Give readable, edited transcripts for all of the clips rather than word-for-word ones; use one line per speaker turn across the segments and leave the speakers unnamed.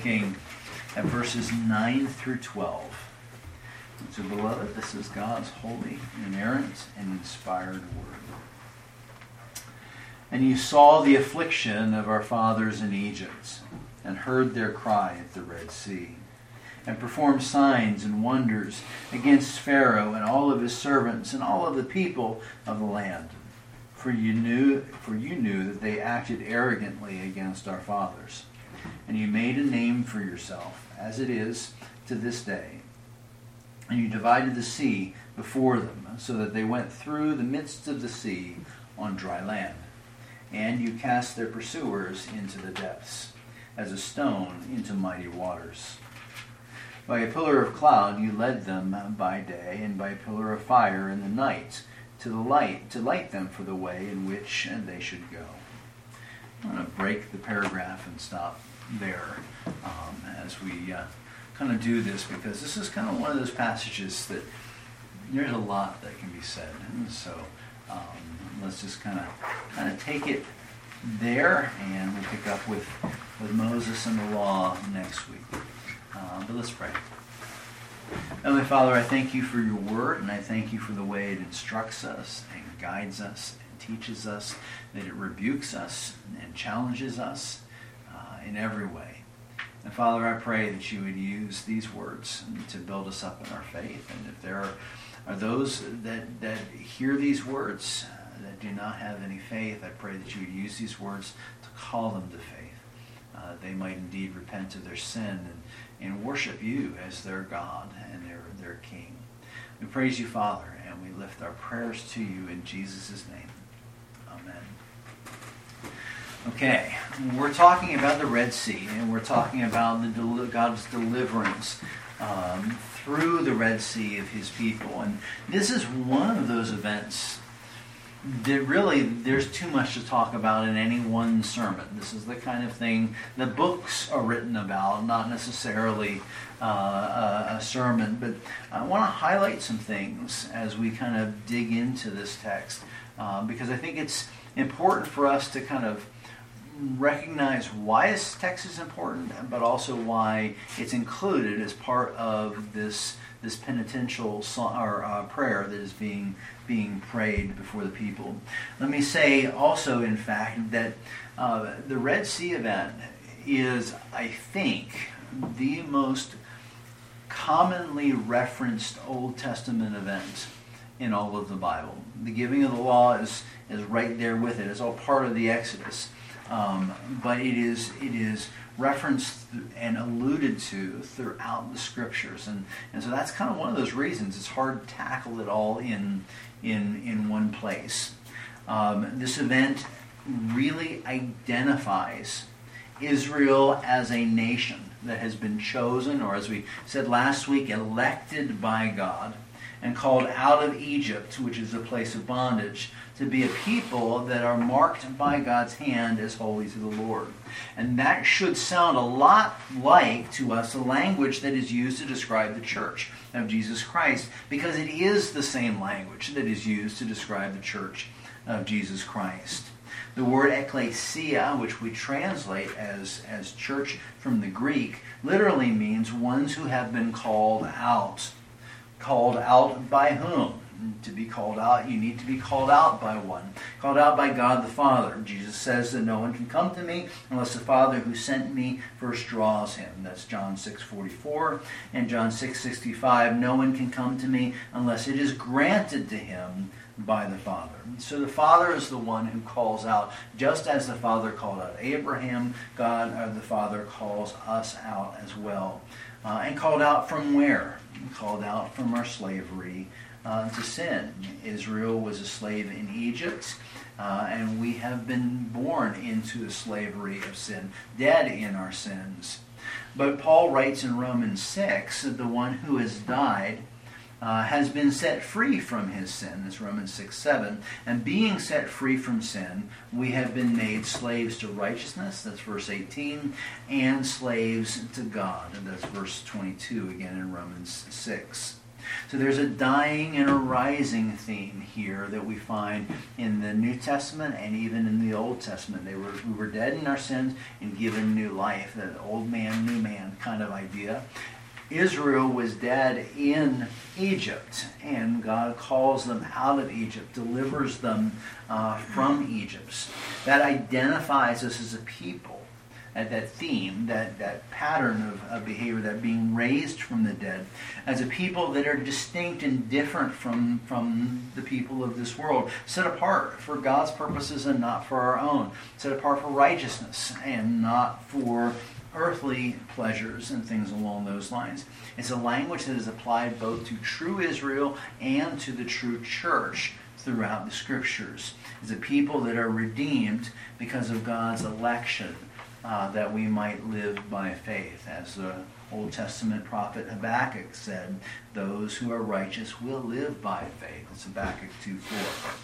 looking at verses 9 through 12. So, beloved, this is God's holy, inerrant, and inspired word. And you saw the affliction of our fathers in Egypt, and heard their cry at the Red Sea, and performed signs and wonders against Pharaoh and all of his servants and all of the people of the land. For you knew that they acted arrogantly against our fathers. And you made a name for yourself, as it is to this day. And you divided the sea before them, so that they went through the midst of the sea on dry land. And you cast their pursuers into the depths, as a stone into mighty waters. By a pillar of cloud you led them by day, and by a pillar of fire in the night, to light them for the way in which they should go. I'm going to break the paragraph and stop there as we kind of do this, because this is kind of one of those passages that there's a lot that can be said. And so let's just kind of take it there, and we'll pick up with Moses and the law next week. But let's pray. Heavenly Father, I thank you for your word, and I thank you for the way it instructs us and guides us and teaches us, that it rebukes us and challenges us in every way. And Father, I pray that you would use these words to build us up in our faith. And if there are those that hear these words that do not have any faith, I pray that you would use these words to call them to faith. They might indeed repent of their sin and worship you as their God and their King. We praise you, Father, and we lift our prayers to you in Jesus' name. Amen. Okay, we're talking about the Red Sea, and we're talking about God's deliverance through the Red Sea of his people. And this is one of those events that really there's too much to talk about in any one sermon. This is the kind of thing that books are written about, not necessarily a sermon. But I want to highlight some things as we kind of dig into this text, because I think it's important for us to kind of recognize why this text is important, but also why it's included as part of this penitential prayer that is being prayed before the people. Let me say also, in fact, that the Red Sea event is, I think, the most commonly referenced Old Testament event in all of the Bible. The giving of the law is right there with it. It's all part of the Exodus. But it is referenced and alluded to throughout the Scriptures, and so that's kind of one of those reasons it's hard to tackle it all in one place. This event really identifies Israel as a nation that has been chosen, or as we said last week, elected by God and called out of Egypt, which is a place of bondage, to be a people that are marked by God's hand as holy to the Lord. And that should sound a lot like, to us, the language that is used to describe the church of Jesus Christ, because it is the same language that is used to describe the church of Jesus Christ. The word ekklesia, which we translate as church from the Greek, literally means ones who have been called out. Called out by whom? To be called out, you need to be called out by one. Called out by God the Father. Jesus says that no one can come to me unless the Father who sent me first draws him. That's John 6:44. And John 6:65, no one can come to me unless it is granted to him by the Father. So the Father is the one who calls out. Just as the Father called out Abraham, the Father calls us out as well. And called out from where? Called out from our slavery to sin. Israel was a slave in Egypt, and we have been born into the slavery of sin, dead in our sins. But Paul writes in Romans 6 that the one who has died has been set free from his sin. That's Romans 6:7. And being set free from sin, we have been made slaves to righteousness. That's verse 18. And slaves to God. And that's verse 22 again in Romans 6. So there's a dying and a rising theme here that we find in the New Testament and even in the Old Testament. We were dead in our sins and given new life, that old man, new man kind of idea. Israel was dead in Egypt, and God calls them out of Egypt, delivers them from Egypt. That identifies us as a people. That theme, that pattern of behavior, that being raised from the dead, as a people that are distinct and different from the people of this world, set apart for God's purposes and not for our own, set apart for righteousness and not for earthly pleasures and things along those lines. It's a language that is applied both to true Israel and to the true church throughout the Scriptures. It's a people that are redeemed because of God's election, that we might live by faith. As the Old Testament prophet Habakkuk said, those who are righteous will live by faith. It's Habakkuk 2:4.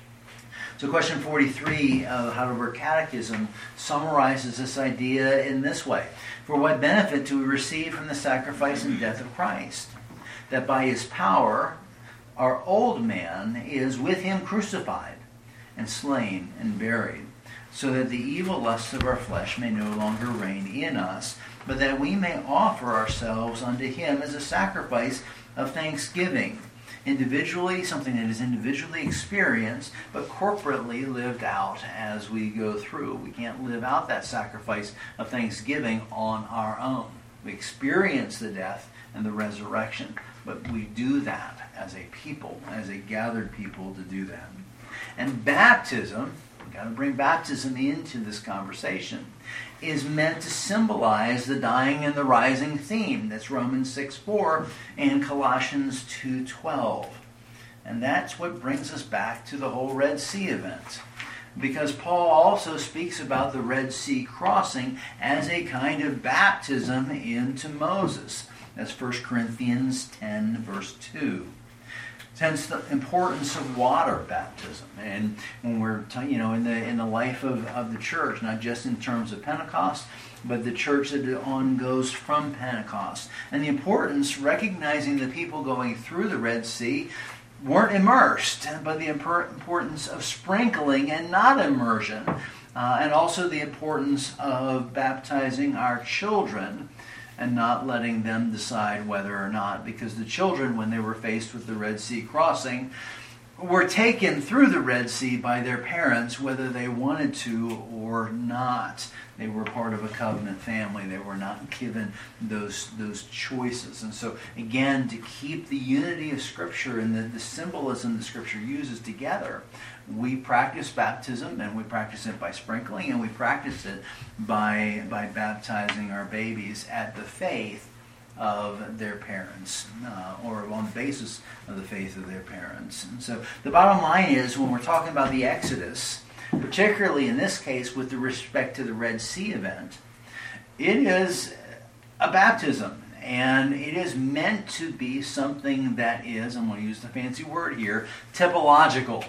So question 43 of Heidelberg Catechism summarizes this idea in this way. For what benefit do we receive from the sacrifice and death of Christ? That by his power, our old man is with him crucified and slain and buried, so that the evil lusts of our flesh may no longer reign in us, but that we may offer ourselves unto him as a sacrifice of thanksgiving, individually, something that is individually experienced, but corporately lived out as we go through. We can't live out that sacrifice of thanksgiving on our own. We experience the death and the resurrection, but we do that as a people, as a gathered people to do that. And baptism, we've got to bring baptism into this conversation, is meant to symbolize the dying and the rising theme. That's Romans 6:4 and Colossians 2:12. And that's what brings us back to the whole Red Sea event. Because Paul also speaks about the Red Sea crossing as a kind of baptism into Moses. That's 1 Corinthians 10, verse 2. Hence the importance of water baptism, and when we're in the life of the church, not just in terms of Pentecost, but the church that goes from Pentecost, and the importance recognizing the people going through the Red Sea weren't immersed, but the importance of sprinkling and not immersion, and also the importance of baptizing our children and not letting them decide whether or not, because the children, when they were faced with the Red Sea crossing, were taken through the Red Sea by their parents, whether they wanted to or not. They were part of a covenant family. They were not given those choices. And so, again, to keep the unity of Scripture and the symbolism that Scripture uses together, we practice baptism, and we practice it by sprinkling, and we practice it by baptizing our babies at the faith of their parents, or on the basis of the faith of their parents. And so the bottom line is, when we're talking about the Exodus, particularly in this case with respect to the Red Sea event, it is a baptism. And it is meant to be something that is, I'm going to use the fancy word here, typological.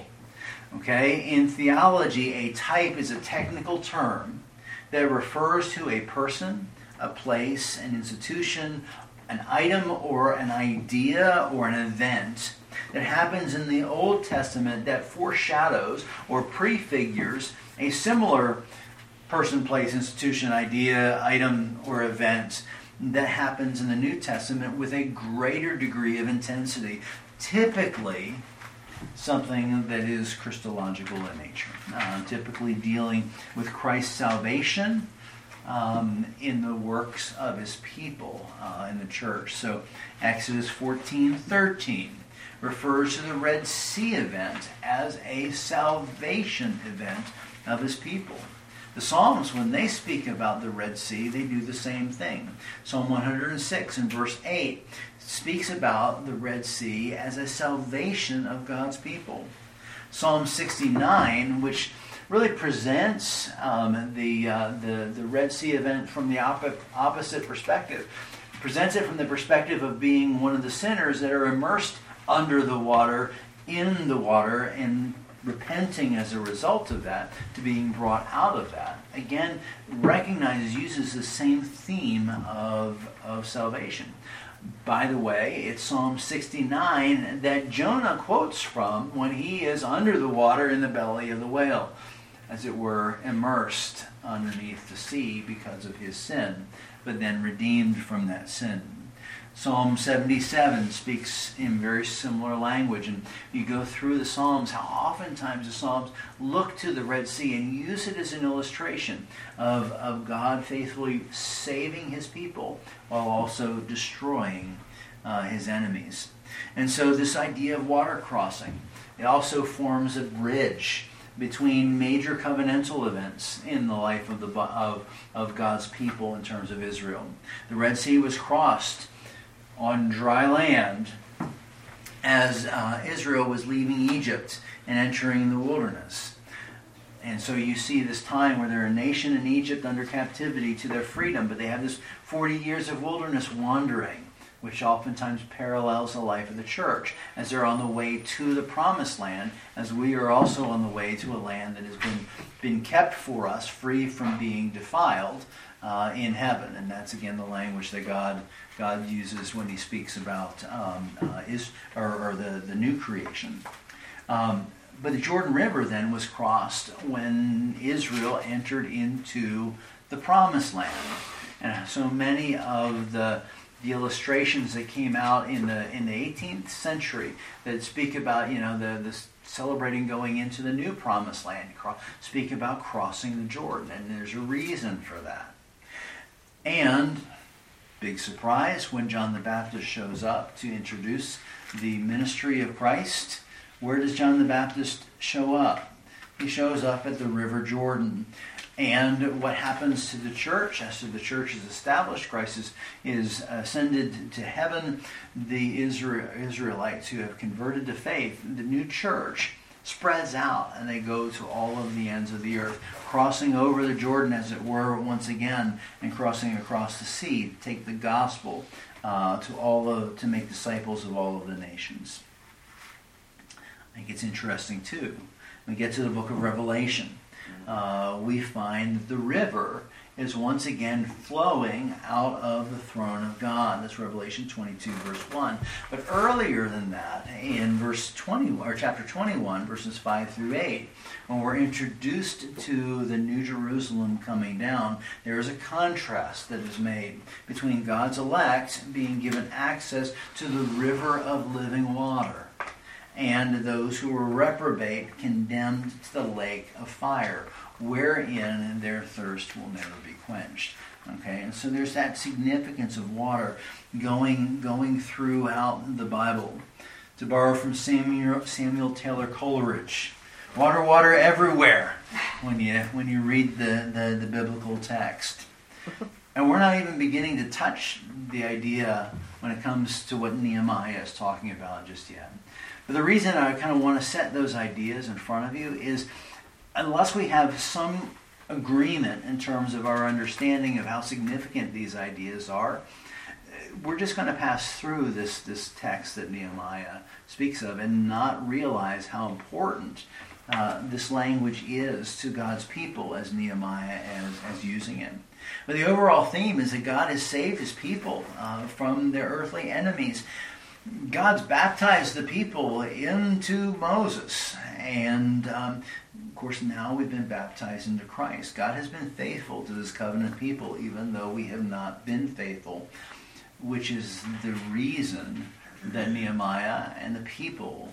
Okay? In theology, a type is a technical term that refers to a person, a place, an institution, an item or an idea or an event that happens in the Old Testament that foreshadows or prefigures a similar person, place, institution, idea, item, or event that happens in the New Testament with a greater degree of intensity. Typically, something that is Christological in nature, typically dealing with Christ's salvation in the works of his people in the church. So Exodus 14:13 refers to the Red Sea event as a salvation event of his people. The Psalms, when they speak about the Red Sea, they do the same thing. Psalm 106 in verse 8 speaks about the Red Sea as a salvation of God's people. Psalm 69, which really presents the Red Sea event from the opposite perspective, presents it from the perspective of being one of the sinners that are immersed under the water, in the water, and repenting as a result of that, to being brought out of that. Again, uses the same theme of salvation. By the way, it's Psalm 69 that Jonah quotes from when he is under the water in the belly of the whale, as it were, immersed underneath the sea because of his sin, but then redeemed from that sin. Psalm 77 speaks in very similar language, and you go through the Psalms, how oftentimes the Psalms look to the Red Sea and use it as an illustration of God faithfully saving his people while also destroying his enemies. And so this idea of water crossing, it also forms a bridge between major covenantal events in the life of God's people in terms of Israel. The Red Sea was crossed on dry land as Israel was leaving Egypt and entering the wilderness. And so you see this time where they're a nation in Egypt under captivity to their freedom, but they have this 40 years of wilderness wandering, which oftentimes parallels the life of the church as they're on the way to the promised land, as we are also on the way to a land that has been kept for us free from being defiled in heaven. And that's again the language that God uses when he speaks about the new creation. But the Jordan River then was crossed when Israel entered into the promised land. And so many of the illustrations that came out in the 18th century that speak about, the celebrating going into the new promised land, speak about crossing the Jordan. And there's a reason for that. And, big surprise, when John the Baptist shows up to introduce the ministry of Christ, where does John the Baptist show up? He shows up at the River Jordan. And what happens to the church? After the church is established, Christ is ascended to heaven. The Israelites who have converted to faith, the new church, spreads out and they go to all of the ends of the earth, crossing over the Jordan, as it were, once again, and crossing across the sea to take the gospel to make disciples of all of the nations. I think it's interesting too. When we get to the book of Revelation, we find that the river is once again flowing out of the throne of God. That's Revelation 22, verse 1. But earlier than that, in chapter 21, verses 5 through 8, when we're introduced to the New Jerusalem coming down, there is a contrast that is made between God's elect being given access to the river of living water and those who were reprobate, condemned to the lake of fire, wherein their thirst will never be quenched. Okay, and so there's that significance of water going throughout the Bible. To borrow from Samuel Taylor Coleridge, water everywhere when you read the biblical text. And we're not even beginning to touch the idea when it comes to what Nehemiah is talking about just yet. But the reason I kind of want to set those ideas in front of you is, unless we have some agreement in terms of our understanding of how significant these ideas are, we're just going to pass through this text that Nehemiah speaks of and not realize how important this language is to God's people as Nehemiah as using it. But the overall theme is that God has saved his people from their earthly enemies. God's baptized the people into Moses, and of course now we've been baptized into Christ. God has been faithful to his covenant people, even though we have not been faithful, which is the reason that Nehemiah and the people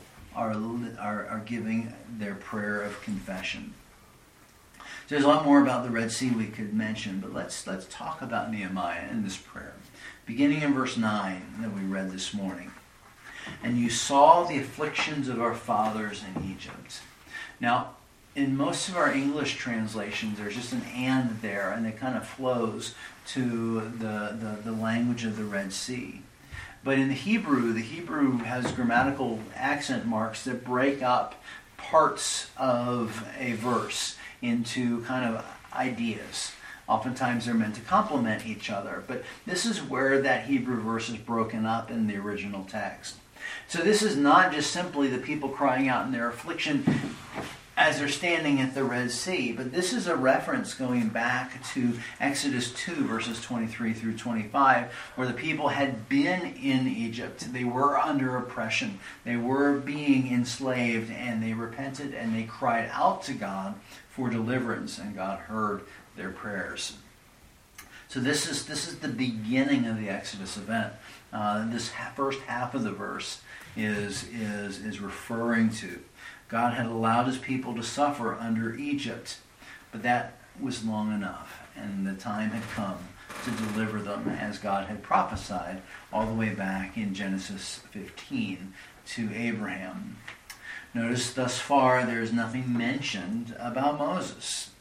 are giving their prayer of confession. So there's a lot more about the Red Sea we could mention, but let's talk about Nehemiah in this prayer. Beginning in verse 9 that we read this morning. And you saw the afflictions of our fathers in Egypt. Now, in most of our English translations, there's just an and there, and it kind of flows to the language of the Red Sea. But in the Hebrew has grammatical accent marks that break up parts of a verse into kind of ideas. Oftentimes they're meant to complement each other, but this is where that Hebrew verse is broken up in the original text. So this is not just simply the people crying out in their affliction as they're standing at the Red Sea. But this is a reference going back to Exodus 2, verses 23 through 25, where the people had been in Egypt. They were under oppression. They were being enslaved, and they repented and they cried out to God for deliverance, and God heard their prayers. So this is the beginning of the Exodus event. This first half of the verse is referring to God had allowed his people to suffer under Egypt, but that was long enough, and the time had come to deliver them as God had prophesied all the way back in Genesis 15 to Abraham. Notice thus far there's nothing mentioned about Moses.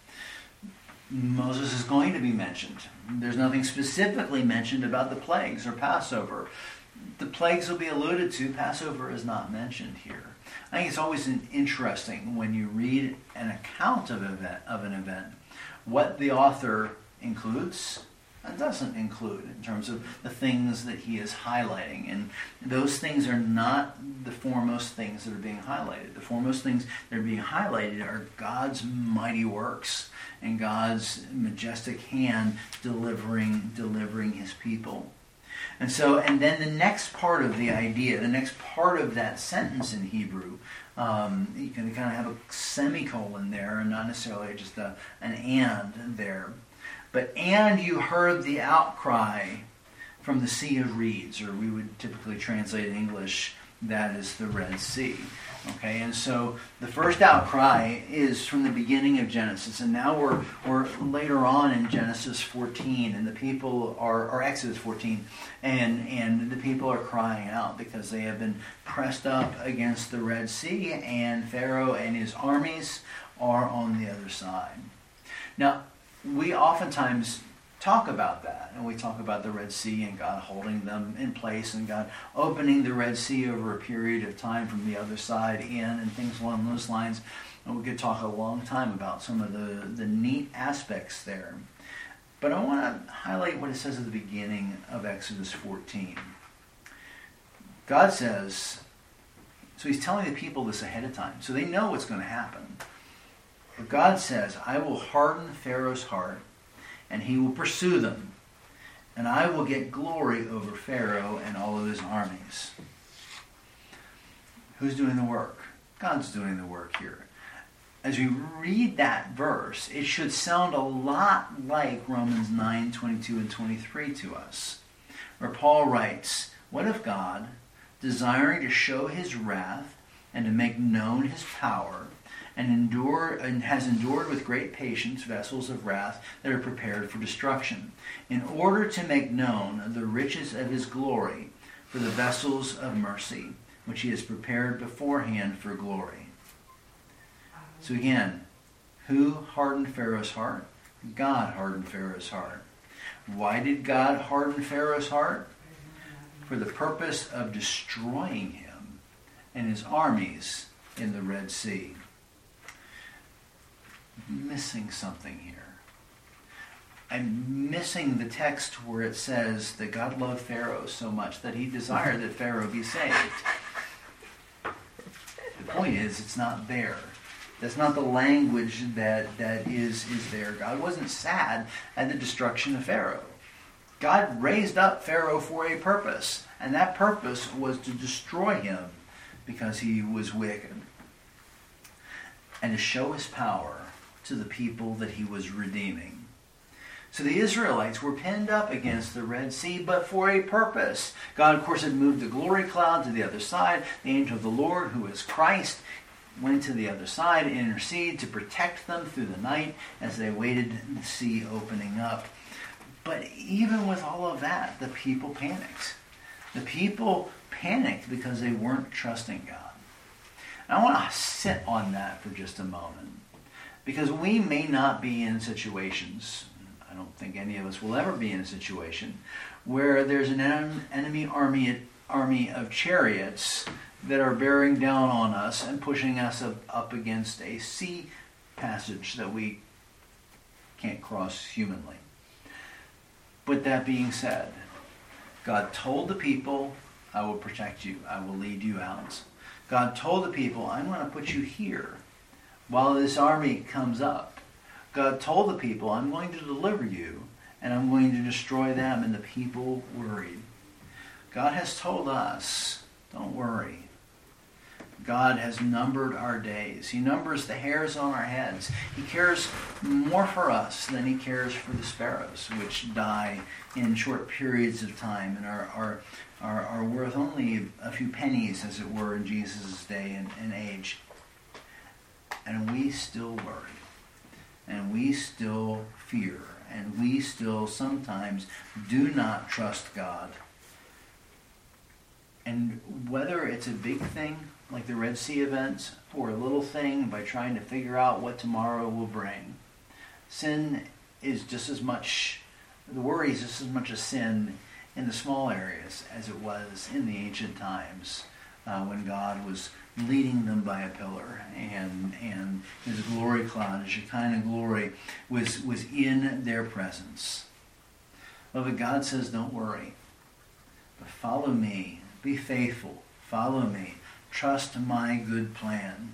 Moses is going to be mentioned. There's nothing specifically mentioned about the plagues or Passover. The plagues will be alluded to. Passover is not mentioned here. I think it's always interesting when you read an account of an event, what the author includes and doesn't include in terms of the things that he is highlighting. And those things are not the foremost things that are being highlighted. The foremost things that are being highlighted are God's mighty works and God's majestic hand delivering his people. And then the next part of the idea, the next part of that sentence in Hebrew, you can kind of have a semicolon there, and not necessarily just an and there. But and you heard the outcry from the Sea of Reeds, or we would typically translate in English, that is the Red Sea. Okay, and so the first outcry is from the beginning of Genesis, and now we're later on in Genesis 14, and the people or Exodus 14, and the people are crying out because they have been pressed up against the Red Sea, and Pharaoh and his armies are on the other side. Now, we oftentimes talk about that, and we talk about the Red Sea and God holding them in place and God opening the Red Sea over a period of time from the other side in and things along those lines. And we could talk a long time about some of the neat aspects there. But I want to highlight what it says at the beginning of Exodus 14. God says, so he's telling the people this ahead of time, so they know what's going to happen. But God says, I will harden Pharaoh's heart, and he will pursue them, and I will get glory over Pharaoh and all of his armies. Who's doing the work? God's doing the work here. As we read that verse, it should sound a lot like Romans 9, 22 and 23 to us, where Paul writes, what if God, desiring to show his wrath and to make known his power, and has endured with great patience vessels of wrath that are prepared for destruction, in order to make known the riches of his glory for the vessels of mercy, which he has prepared beforehand for glory. So again, who hardened Pharaoh's heart? God hardened Pharaoh's heart. Why did God harden Pharaoh's heart? For the purpose of destroying him and his armies in the Red Sea. Missing something here. I'm missing the text where it says that God loved Pharaoh so much that he desired that Pharaoh be saved. The point is, it's not there. That's not the language that is there. God wasn't sad at the destruction of Pharaoh. God raised up Pharaoh for a purpose, and that purpose was to destroy him because he was wicked, and to show his power to the people that he was redeeming. So the Israelites were pinned up against the Red Sea, but for a purpose. God, of course, had moved the glory cloud to the other side. The angel of the Lord, who is Christ, went to the other side and intercede to protect them through the night as they waited the sea opening up. But even with all of that, the people panicked. The people panicked because they weren't trusting God. And I want to sit on that for just a moment. Because we may not be in situations, I don't think any of us will ever be in a situation, where there's an enemy army of chariots that are bearing down on us and pushing us up against a sea passage that we can't cross humanly. But that being said, God told the people, I will protect you, I will lead you out. God told the people, I'm going to put you here. while this army comes up, God told the people, I'm going to deliver you, and I'm going to destroy them. And the people worried. God has told us, don't worry. God has numbered our days. He numbers the hairs on our heads. He cares more for us than he cares for the sparrows, which die in short periods of time and are worth only a few pennies, as it were, in Jesus' day and age. And we still worry. And we still fear. And we still sometimes do not trust God. And whether it's a big thing, like the Red Sea events, or a little thing by trying to figure out what tomorrow will bring, sin is just as much, the worry is just as much a sin in the small areas as it was in the ancient times when God was leading them by a pillar and his glory cloud, his Shekinah glory, was in their presence. Beloved, God says, don't worry, but follow me, be faithful, follow me. Trust my good plan.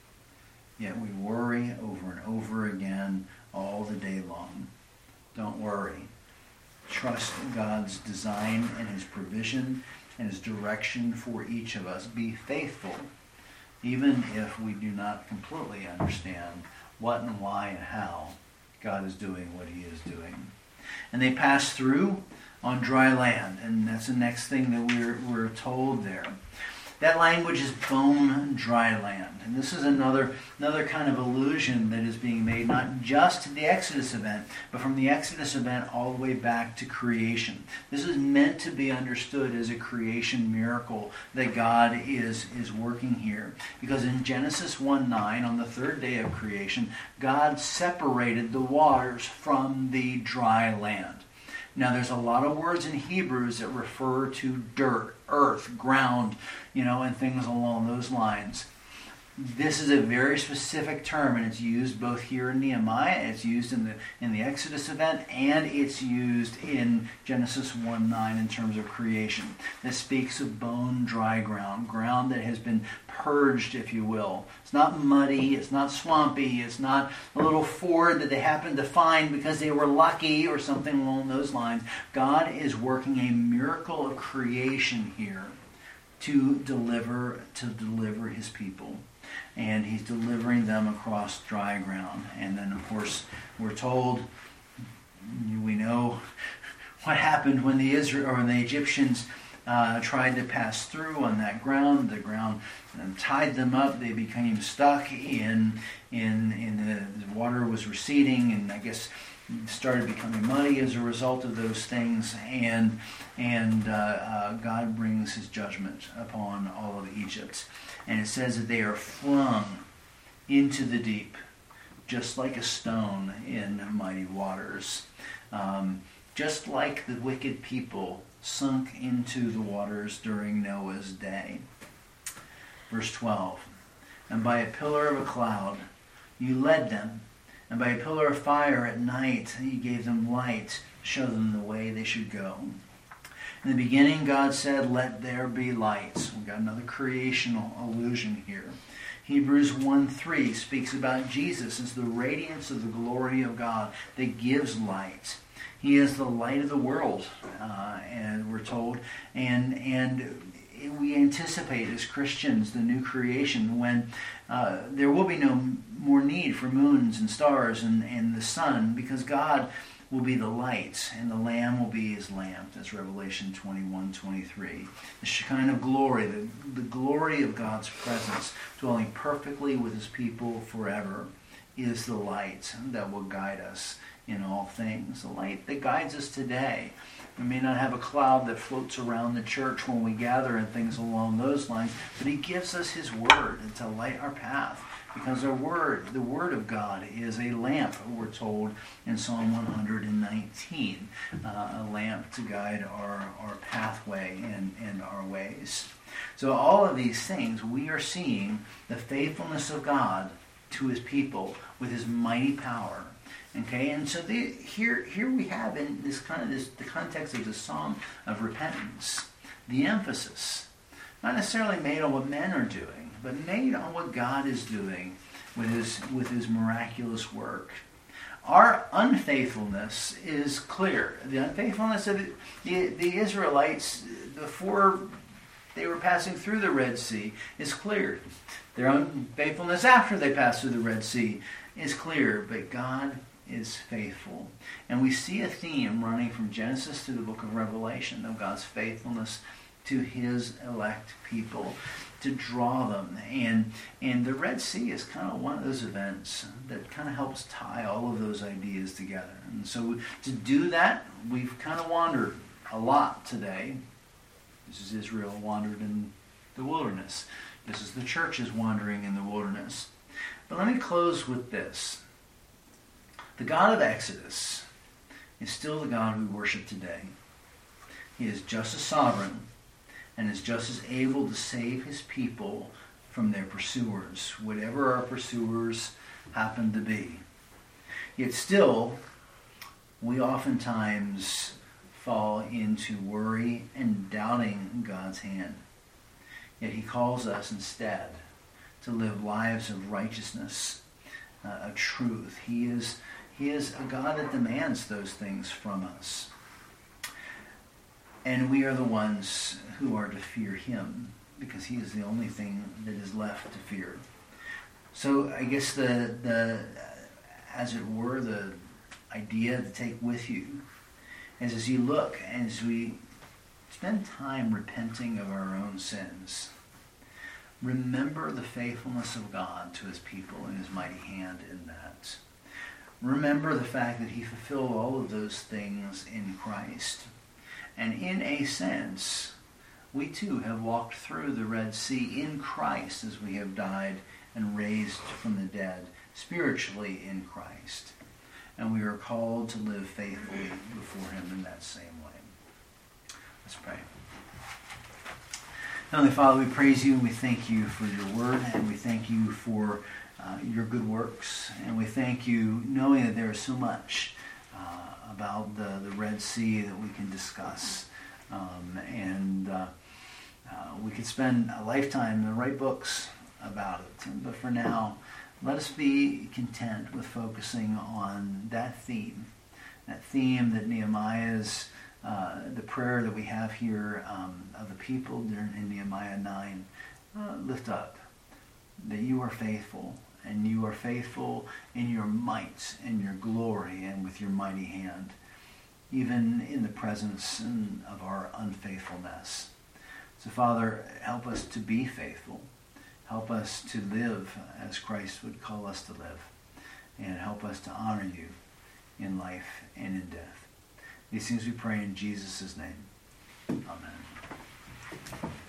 Yet we worry over and over again all the day long. Don't worry. Trust God's design and his provision and his direction for each of us. Be faithful, even if we do not completely understand what and why and how God is doing what he is doing. And they passed through on dry land, and that's the next thing that we're told there. That language is bone dry land. And this is another kind of allusion that is being made, not just to the Exodus event, but from the Exodus event all the way back to creation. This is meant to be understood as a creation miracle that God is working here. Because in Genesis 1:9, on the third day of creation, God separated the waters from the dry land. Now, there's a lot of words in Hebrews that refer to dirt, earth, ground, and things along those lines. This is a very specific term, and it's used both here in Nehemiah, it's used in the Exodus event, and it's used in Genesis 1:9 in terms of creation. This speaks of bone dry ground that has been purged, if you will. It's not muddy, it's not swampy, it's not a little ford that they happened to find because they were lucky or something along those lines. God is working a miracle of creation here to deliver his people. And he's delivering them across dry ground. And then, of course, we're told, we know what happened when the Egyptians tried to pass through on that ground. The ground tied them up. They became stuck in the water was receding, and I guess started becoming muddy as a result of those things. And God brings his judgment upon all of Egypt. And it says that they are flung into the deep, just like a stone in mighty waters. Just like the wicked people sunk into the waters during Noah's day. Verse 12, and by a pillar of a cloud you led them, and by a pillar of fire at night you gave them light, to show them the way they should go. In the beginning, God said, let there be light. We've got another creational allusion here. Hebrews 1:3 speaks about Jesus as the radiance of the glory of God that gives light. He is the light of the world, and we're told. And we anticipate as Christians the new creation when there will be no more need for moons and stars and the sun, because God will be the light, and the Lamb will be his lamp. That's Revelation 21:23. The Shekinah glory, the glory of God's presence, dwelling perfectly with his people forever, is the light that will guide us in all things. The light that guides us today. We may not have a cloud that floats around the church when we gather and things along those lines, but he gives us his word to light our path. Because the word of God is a lamp, we're told in Psalm 119, a lamp to guide our pathway and our ways. So all of these things, we are seeing the faithfulness of God to his people with his mighty power. Okay, and so here we have in the context of the Psalm of repentance, the emphasis, not necessarily made on what men are doing, but made on what God is doing with his miraculous work. Our unfaithfulness is clear. The unfaithfulness of the Israelites before they were passing through the Red Sea is clear. Their unfaithfulness after they passed through the Red Sea is clear. But God is faithful. And we see a theme running from Genesis to the book of Revelation of God's faithfulness to his elect people, to draw them. And the Red Sea is kind of one of those events that kind of helps tie all of those ideas together. And so to do that, we've kind of wandered a lot today. This is Israel wandered in the wilderness. This is the church's wandering in the wilderness. But let me close with this. The God of Exodus is still the God we worship today. He is just as sovereign and is just as able to save his people from their pursuers, whatever our pursuers happen to be. Yet still, we oftentimes fall into worry and doubting God's hand. Yet he calls us instead to live lives of righteousness, of truth. He is a God that demands those things from us. And we are the ones who are to fear him, because he is the only thing that is left to fear. So I guess as it were, the idea to take with you is, as you look and as we spend time repenting of our own sins, remember the faithfulness of God to his people and his mighty hand in that. Remember the fact that he fulfilled all of those things in Christ. And in a sense, we too have walked through the Red Sea in Christ as we have died and raised from the dead, spiritually in Christ. And we are called to live faithfully before him in that same way. Let's pray. Heavenly Father, we praise you and we thank you for your word, and we thank you for your good works. And we thank you knowing that there is so much about the Red Sea that we can discuss. We could spend a lifetime to write books about it. But for now, let us be content with focusing on that theme that Nehemiah's, the prayer that we have here of the people in Nehemiah 9, lift up, that you are faithful, and you are faithful in your might and your glory and with your mighty hand, even in the presence of our unfaithfulness. So, Father, help us to be faithful. Help us to live as Christ would call us to live. And help us to honor you in life and in death. These things we pray in Jesus' name. Amen.